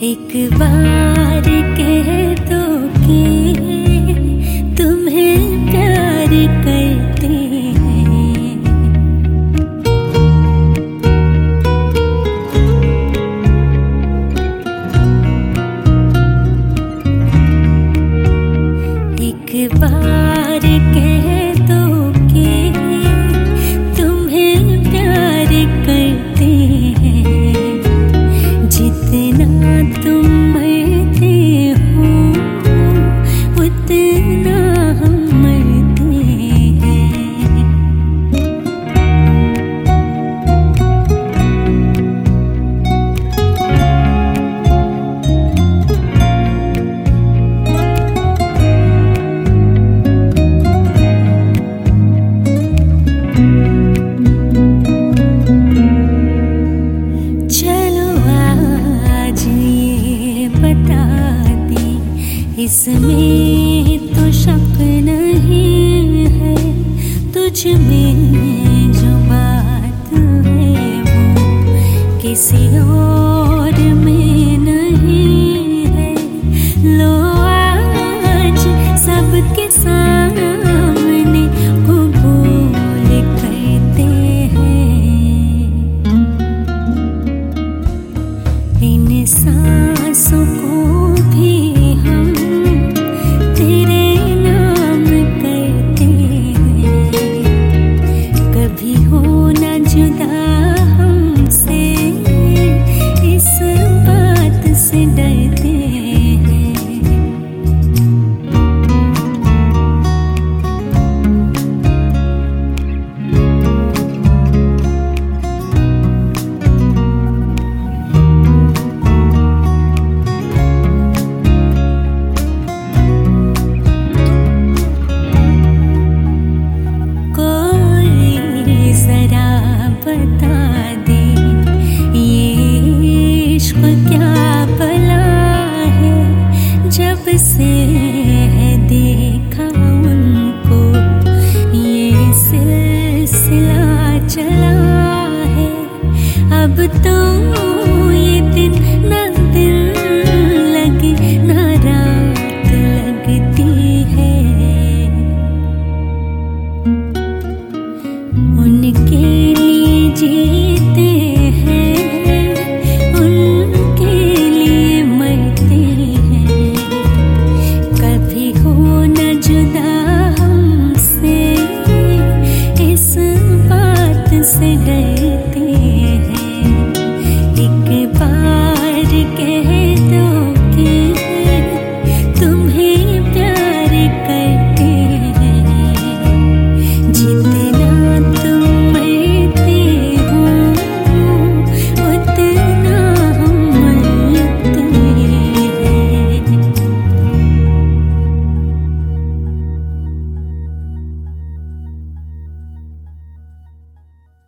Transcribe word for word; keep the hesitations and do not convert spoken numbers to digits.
एक बार कह दो कि तुम्हें प्यार करते हैं। एक बार कह दो कि तुम्हें प्यार करते हैं। जितना तुम मरते हो उतना हम मरते हैं। चलो आज ये बता दी, इसमें तो शक नहीं है। तुझ में जो बात है वो किसी और में नहीं है। लो आज सबके सामने कबूल करते हैं। इन सांसों को भी हम तेरे नाम करते हैं। कभी हो ना जुदा हमसे, इस बात से डरते हैं। बता दे ये इश्क क्या भला है। जब से है देखा उनको ये सिलसिला चला है। अब तो